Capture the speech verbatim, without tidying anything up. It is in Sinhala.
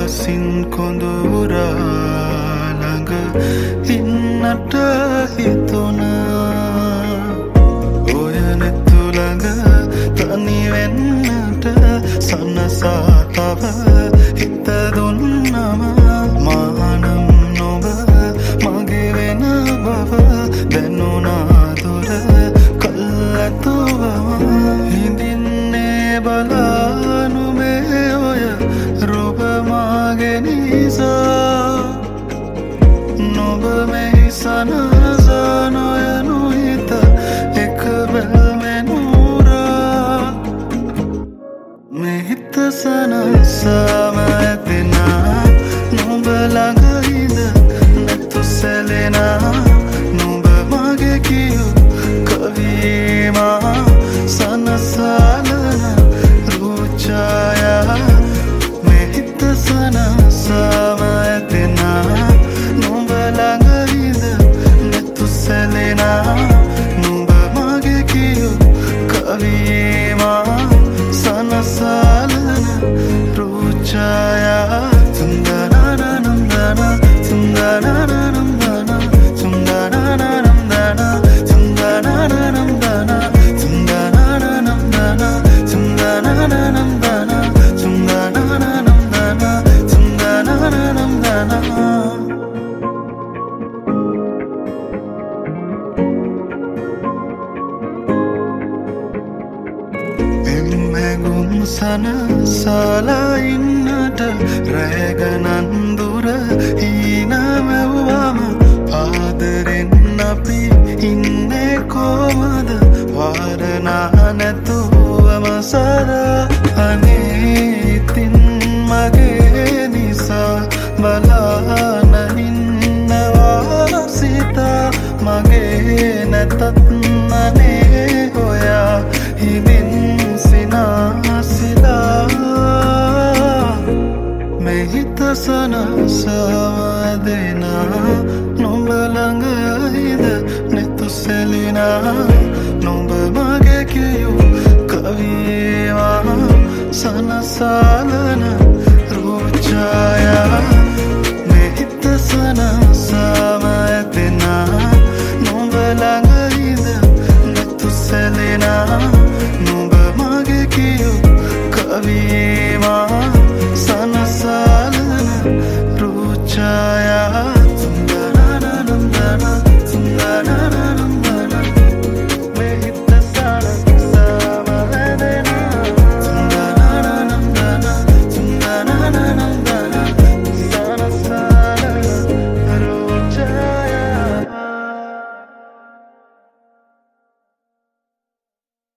සින් කොඳුරා ළඟ ඉන්නට හිතුණා ඔය නෙතු ළඟ තනි වෙන්නට සනසා තව හිත දුන්නම මානම් නොබ මගේ වෙන බව දැනුණා දුර කල්ැතුව හිඳින්නේ බලානු මේ ඔය රූප මාගේ නිසා නොබ මෙහි සනසා නොයනු හිත එක බැල්මෙනුරා මෙහිත සනසාම ඇතිනා නොබ ළඟ ඉඳ නැතු සැලෙනා නොබ මගේ කියු කවීමා සනසාලන රූචායා මෙහිත සනසාම ඇතිනා නොබ ළඟ ඉඳ නැතු සැලෙනා නොබ මගේ කියු කවීමා සනසාලන රූචායා තුන්දනනනන්දන තුන්දනනනන්දන තුන්දනනනන්දන තුන්දනනනන්දන තුන්දනනනන්දන තුන්දනනනන්දන තුන්දනනනන්දන තුන්දනනනන්දන එම්මැගුම් සනසලා ඉන්නට රැගනන්දුර හීනමැව්වම ආදරෙන් අපි ඉන්නේ කොමද වාරනා නැතුවම සරා අනේ ඉතින් මගේ නිසා බලාන ඉන්නවා සිතා මගේ නැතත් අනේ ඔයා හිමින් සිනාසිලා මෙහිත සනසාවදෙනා නොඹ ළඟ ඉඳ නෙතු සැලිනා නොඹ මගේ කියු කවීවා සනසාලන රූචායා මෙහිත සනසාව ඇතෙනා නොඹ ළඟ ඉඳ නෙතු සැලිනා නොඹ මගේ කියු කවී